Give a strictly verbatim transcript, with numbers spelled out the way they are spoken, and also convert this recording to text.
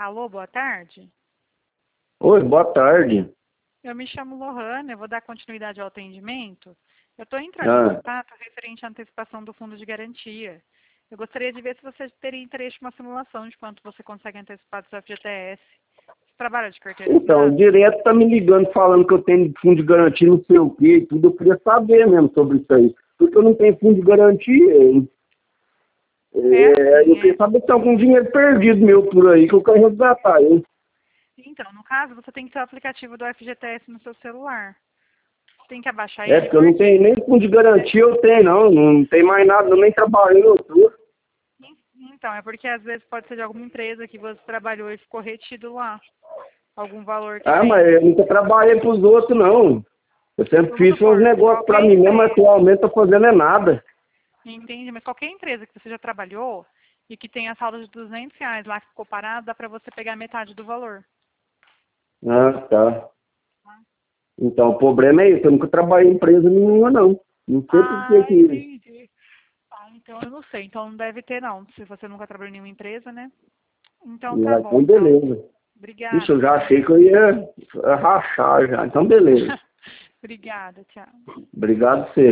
Alô, boa tarde. Oi, boa tarde. Eu me chamo Lohane, eu vou dar continuidade ao atendimento. Eu estou entrando em Ah, contato referente à antecipação do fundo de garantia. Eu gostaria de ver se você teria interesse em uma simulação de quanto você consegue antecipar do seu F G T S. Você trabalha de carteira então, assinada? direto tá me ligando falando que eu tenho fundo de garantia, não sei o quê e tudo. Eu queria saber mesmo sobre isso aí. Porque eu não tenho fundo de garantia. hein? É É, assim, eu queria é. saber se tem algum dinheiro perdido meu por aí que eu quero resgatar. Hein? Então, no caso, você tem que ter o aplicativo do F G T S no seu celular. Você tem que abaixar É, ele porque eu não porque... tenho nem fundo de garantia, eu tenho não. Não tem mais nada, eu nem trabalhei, eu tô. Então, é porque às vezes pode ser de alguma empresa que você trabalhou e ficou retido lá. Algum valor que Ah, mas tem. eu nunca trabalhei pros outros, não. Eu sempre Vamos fiz uns supor, negócios pra qualquer mim mesmo, mas empresa. atualmente tô fazendo é nada. Entende? Mas qualquer empresa que você já trabalhou e que tenha saldo de duzentos reais lá que ficou parado, dá para você pegar metade do valor. Ah, tá. Então, o problema é isso, eu nunca trabalhei em empresa nenhuma, não. Não sei por que Ah, que... entendi. Ah, então eu não sei. Então não deve ter, não. Se você nunca trabalhou em nenhuma empresa, né? Então tá Ah, bom, então, então. beleza. Ixi, Obrigada. eu já Tenha um bom achei que eu dia. ia rachar já. Então, beleza. Obrigada. Tchau. Obrigado, você.